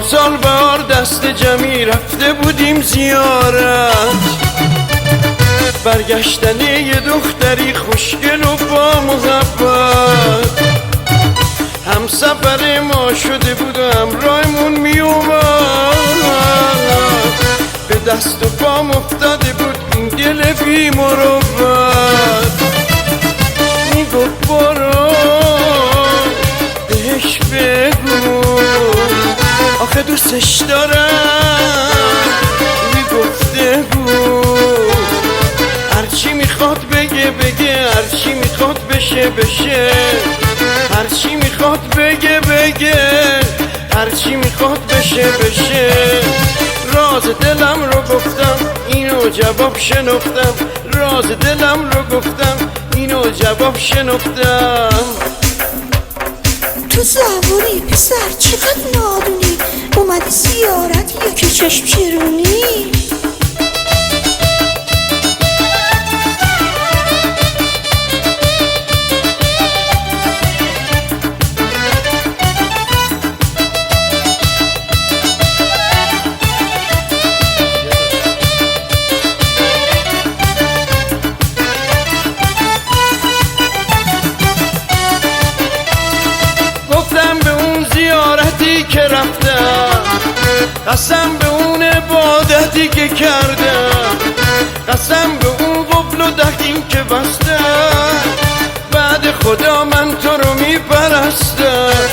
پارسال بهار دست جمعی رفته بودیم زیارت، برگشتن یه دختری خوشگل و با محبت، هم سفر ما شده بود و همراهمون می اومد، به دست و پام افتاده بود این دل بی مروت. می گفت برو بهش بگو آخه دوستش دارم، می گفته بود هرچی میخواد بگه بگه، هرچی میخواد بشه بشه، هرچی میخواد بگه بگه، هرچی میخواد بشه بشه. راز دلم رو گفتم اینو جواب شنفتم، راز دلم رو گفتم اینو جواب شنفتم. تو زبوری پسر چقدر نادونی، اومدی زیارت یکی چشم چرونی. که رفتم قسم به اون عبادتی که کردم، قسم به اون قفل و دهین که بستم، بعد خدا من تو رو میپرستم.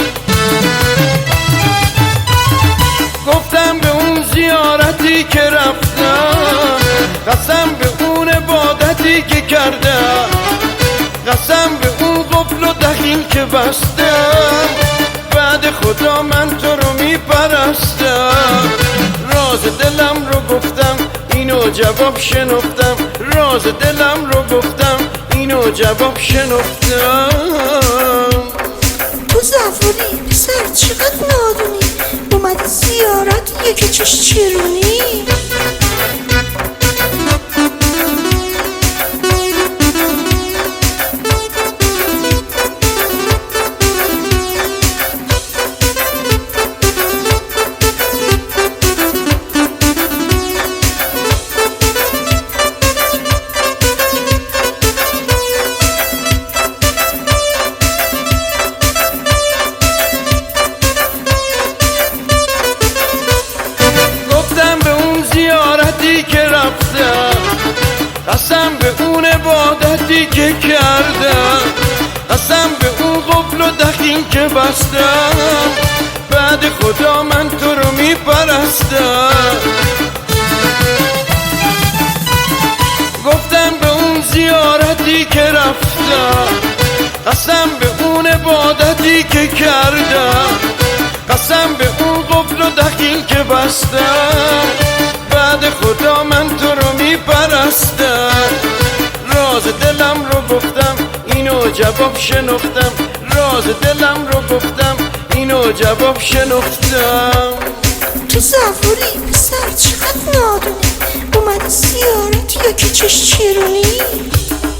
گفتم به اون زیارتی که رفتم، قسم به اون عبادتی که کردم، قسم به اون قفل و دهین که بستم، بعد خدا من تو رو میپرستم. راز دلم رو گفتم اینو جواب شنفتم، راز دلم رو گفتم اینو جواب شنفتم. تو زفاری پسر چقدر نادونی، اومدی زیارت یکی چشم چرونی. که رفتم قسم به اون عبادتی که کردم، قسم به اون قفل و دهین که بستم، بعد خدا من تو رو میپرستم. گفتم به اون زیارتی که رفتم، قسم به اون عبادتی که کردم، قسم به اون قفل و دهین که بستم، بعد خدا من تو رو میپرستم. راز دلم رو گفتم اینو جواب شنفتم، راز دلم رو گفتم اینو جواب شنفتم. تو زفاری پسر چقدر نادونی، اومدی زیارت یکی چشم چرونی.